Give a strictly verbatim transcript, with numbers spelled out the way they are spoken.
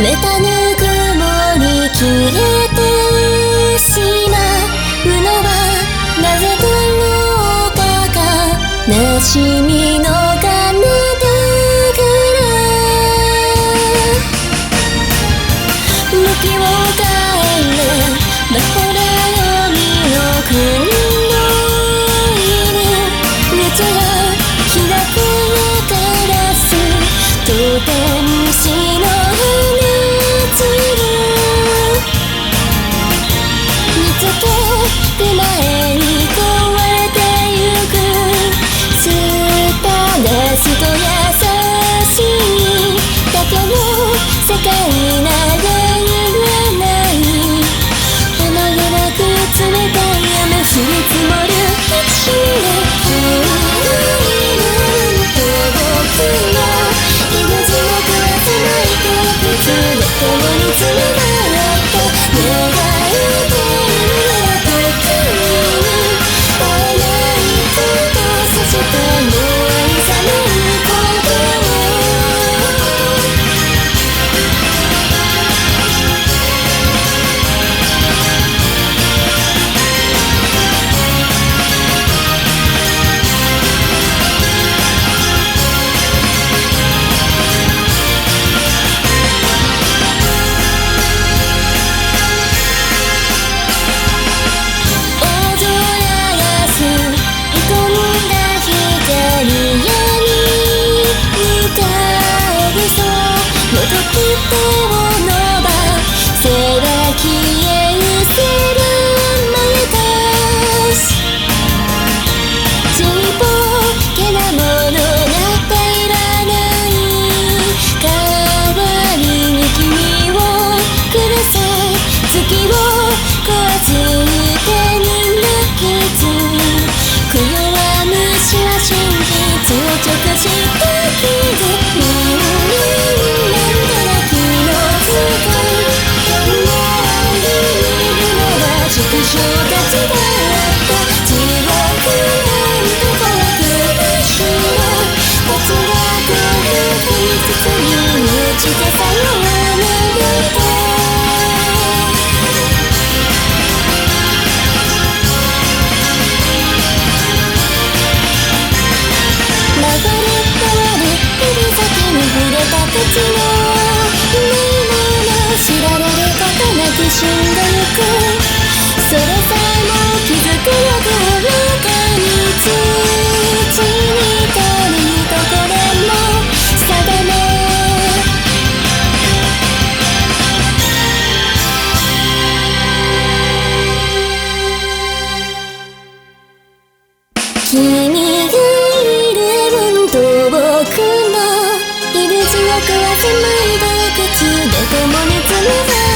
めたぬくもり消えてしまうのはなぜだろうかが悲しみの彼だから向きを変えるまほらを見送るのいる道が開くガラスと天使の花散る見つける前に壊れてゆくスターダスト優しいだけの世界なら言わない花がなく冷たい雨降り積もる一瞬で君と僕のいる地獄は狭い洞窟で共につながった願いている時に会えないことそしてもう愛さないこと手を伸ばせば消え失せる前だしちっぽけなものなんていらない代わりに君をください月を壊す手に泣きつくよは虫は真実を直した傷みんな縮小たちだった地獄なんとか苦しむ鉄が来るに包み満ちてさよならと曲がり変わる指先に触れた鉄のないもの知られることなく死んでゆくそれさえも気づくよぐらかに土に足りとこれも定め君がいる分と僕のいる地獄は狭い洞窟で共に紡が